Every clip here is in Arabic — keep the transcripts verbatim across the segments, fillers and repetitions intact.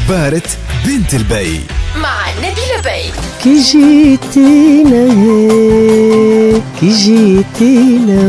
دبارة بنت البي مع نبيلة بي. كي جيتينا كي جيتينا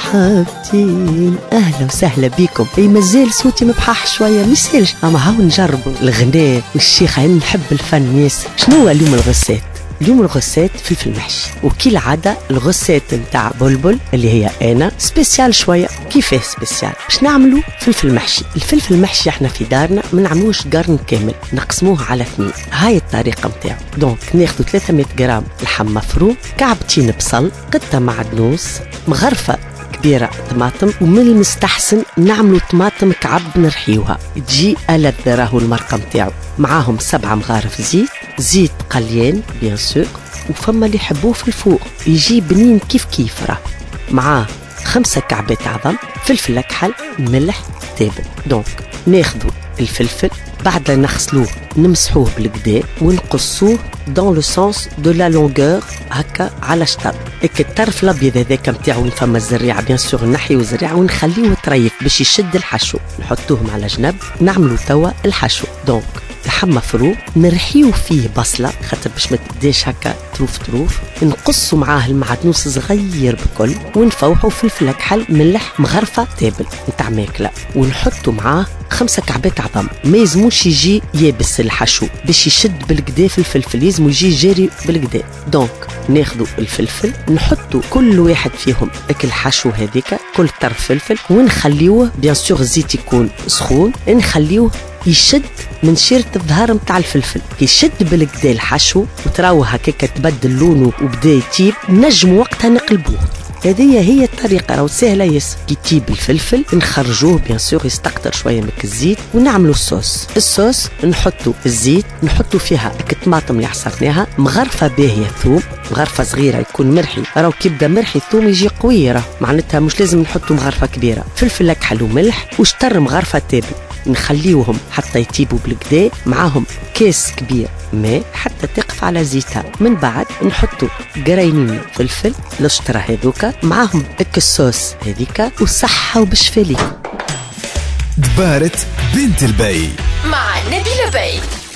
مرحبتين، اهلا وسهلا بكم. اي مازال صوتي مبحح شويه ميسالش، اما هاو نجربوا الغناء والشيخ. انا نحب الفن ياسر. شنو اليوم الغسات؟ اليوم الغسات فلفل محشي، وكي العادة الغسات نتاع بلبل اللي هي انا سبيسيال شويه. كيفاه سبيسيال؟ باش نعملوا فلفل محشي. الفلفل المحشي احنا في دارنا ما نعملوش قرن كامل، نقسموه على اثنين. هاي الطريقه نتاعو. دونك ناخذ ثلاثمية غرام لحم مفروم، كعبتين بصل، قطه معدنوس، مغرفه كبيرة طماطم، ومن المستحسن نعملوا طماطم كعب نرحيوها تجي ألذ. راهو المرقة متاعو معاهم سبعة مغارف زيت، زيت قليان بيان سور، وفما اللي يحبوه في الفوق يجي بنين كيف كيف. راه معاه خمسة كعبات عظم، فلفل أكحل، ملح، تابل. دونك ناخذوا الفلفل بعد لا نغسلوه نمسحوه بالكدا ونقصوه dans le sens de la longueur هكا على شطر. هيك الطرف الابيض هذاك نتاعو فما الزريعه بيان سور نحيو الزريعه ونخليه يتريف باش يشد الحشو. نحطوهم على جنب، نعملوا توا الحشو. دونك لحم مفروم نرحيو فيه بصله خاطر باش ما تبداش هكا تروف تروف، نقصوا معاه المعدنوس صغير بكل، ونفوحوا فلفل كحل، ملح، مغرفه، تابل نتاع ماكله، ونحطوا معاه خمسة كعبات عظم. ما يزموش يجي يابس الحشو باش يشد بالكدا في الفلفل، يزمو يجي جاري بالكدا. دونك ناخذوا الفلفل نحطوا كل واحد فيهم اكل الحشو هذيك كل طرف فلفل، ونخليوه بيان سور الزيت يكون سخون، نخليوه يشد من شيرة الظهر متاع الفلفل. يشد بالكدا الحشو وتراوه هكاك تبدل لونه وبدا يطيب، نجموا وقتها نقلبوه. هذه هي الطريقة، راهو سهلة ياسر. كي تيب الفلفل نخرجوه بيان سور يستقطر شوية من الزيت، ونعملوا الصوص. الصوص نحطوا الزيت، نحطوا فيها الطماطم اللي عصرناها، مغرفة باهية ثوم، مغرفة صغيرة يكون مرحي. راهو كي يبدا مرحي الثوم يجي قوي، راه معناتها مش لازم نحطوا مغرفة كبيرة. فلفل أكحل وملح وشطر مغرفة تابل، نخليوهم حتى يطيبوا بالكدا. معاهم كاس كبير ماء حتى تقف على زيتها. من بعد نحطوا قرينين فلفل الشطرة هذوكا معاهم دك الصوص هذيكا، وصحة وبشفالي. دبارة بنت البي مع نبيلة بي.